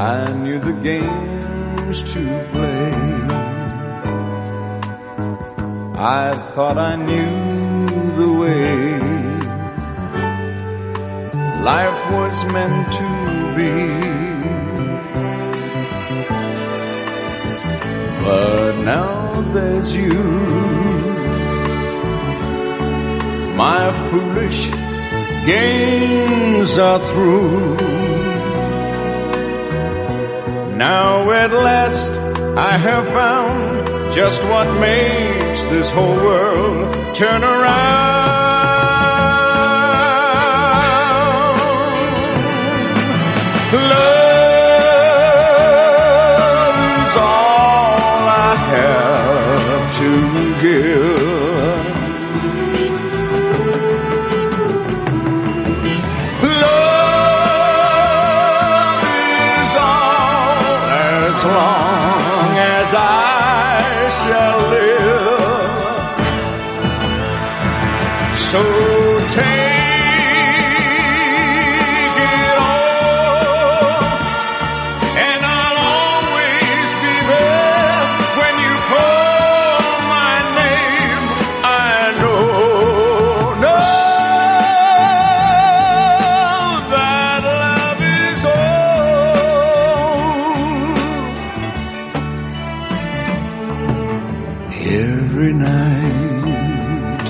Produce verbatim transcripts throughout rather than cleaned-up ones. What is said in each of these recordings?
I knew the games to play. I thought I knew the way life was meant to be. But now there's you. My foolish games are through. Now at last I have found just what makes this whole world turn around. Love is all I have to give. Love is all as long as I shall live. So take every night.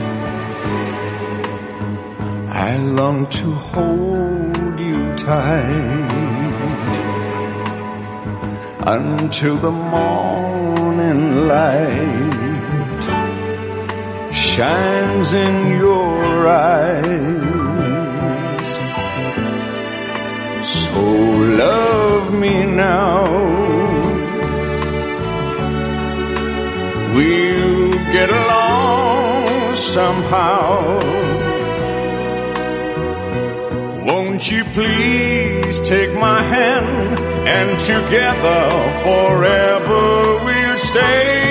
I long to hold you tight until the morning light shines in your eyes. So love me now. We'll get along somehow. Won't you please take my hand, and together forever we'll stay.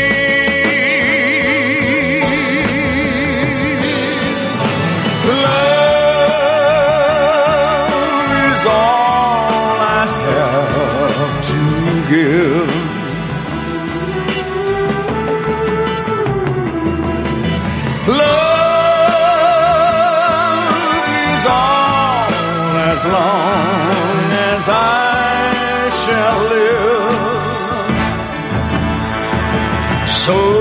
Love is all I have to give. Love is all as long as I shall live. So